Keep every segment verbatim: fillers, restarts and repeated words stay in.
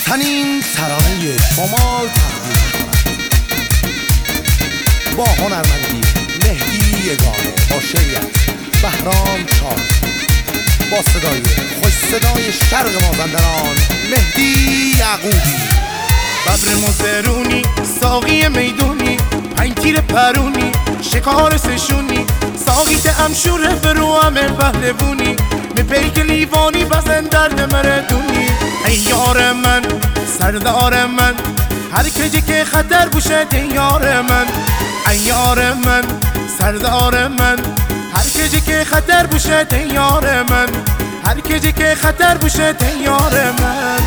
چنین ترانه شمال تقدیم می‌کنم با هنرمندی مهدی یگانه، با شعریت بهرام چار، با صدای خوش صدای شرق مازندران مهدی یعقوبی. بدر مزرونی ساقی میدونی، پنج تیر پرونی شکار سشونی، ساقیت امشور فرو همه پهلوونی، می پیک لیوانی بزن درد مردونی. ای یار من سردار من، هر کجی که خطر بوشه یار من. ای یار من سردار من، هر کجی که خطر بوشه یار من. هر کجی که خطر بوشه یار من.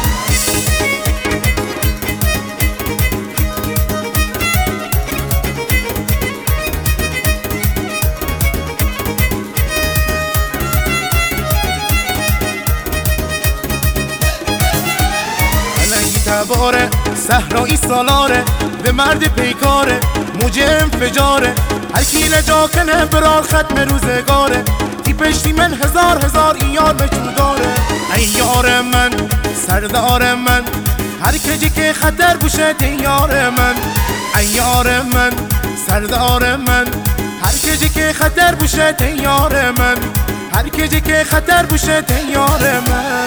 تباره صحرایی سالاره، به مرد پیکاره موج انفجاره، هر کی نجا کنه برار ختم روزگاره، تی پشتی من هزار هزار این یار بجوداره. ای یار من سردار من، هر کجی که خطر بوشه یار من. ای یار من سردار من، هر کجی که خطر بوشه یار من. هر کجی که خطر بوشه یار من.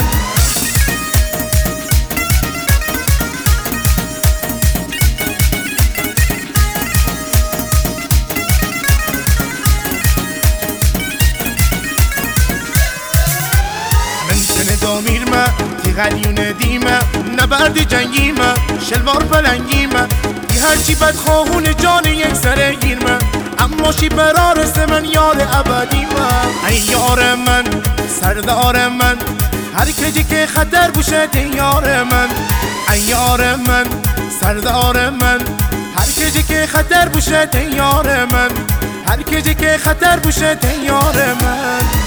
دامیرمه تیغلیون دیمه، نبرد جنگیمه شلوار پلنگیمه، ی هرچی بدخواهون جان یک سره گیرمه، اما شی برارست من یار ابدیمه. ای یار من سردار من، هر کجی که خطر بوشه یار من. ای یار من سردار من، هر کجی که خطر بوشه یار من. هر کجی که خطر بوشه یار من.